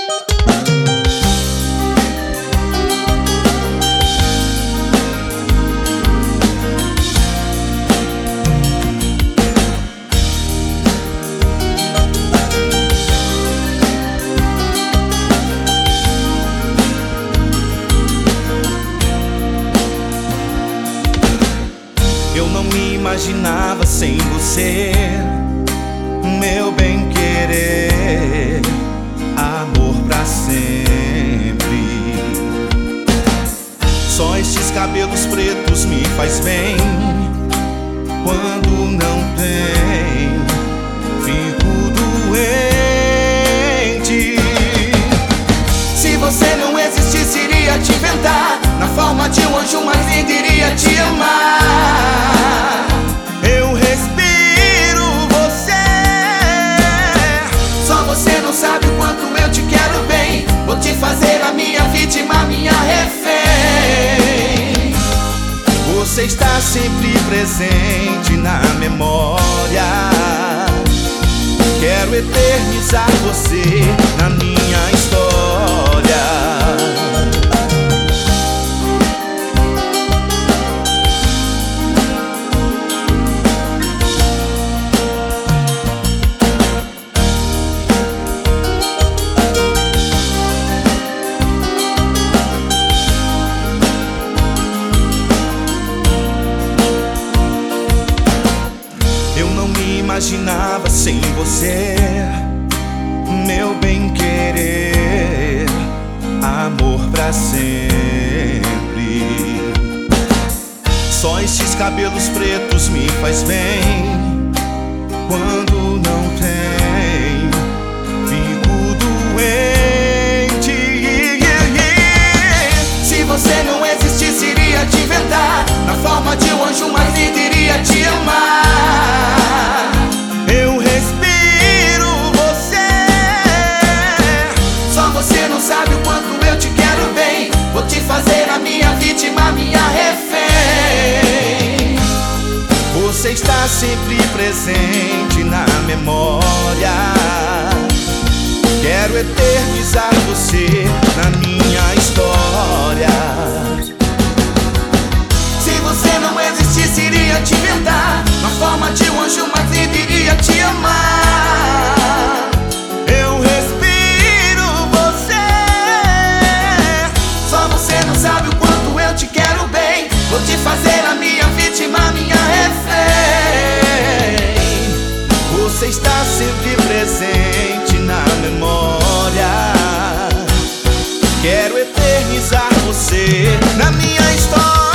Eu não me imaginava sem você, meu bem querer, amor pra sempre. Só estes cabelos pretos me faz bem. Quando não tem, fico doente. Se você não existisse, iria te inventar na forma de um anjo, mas nem iria te amar. Eu respiro você. Só você não sabe o quanto eu te quero bem. Vou te fazer a minha vítima, minha refém. Você está sempre presente na memória. Quero eternizar você na minha história. Imaginava sem você, meu bem querer, amor pra sempre. Só estes cabelos pretos me faz bem. Quando não tem, fico doente. Se você não existisse, iria te inventar na forma de um anjo, mas nem iria te amar. Eu respiro você. Só você não sabe o quanto eu te quero bem. Vou te fazer a minha vítima, minha refém. Você está sempre presente na memória. Quero eternizar você na minha história. Se você não existisse, iria te inventar na forma de um anjo, mas nem iria te amar. Eu respiro você. Só você não sabe o quanto eu te quero bem. Vou te fazer a minha vítima, minha refém. Você está sempre presente na memória. Quero eternizar você na minha história.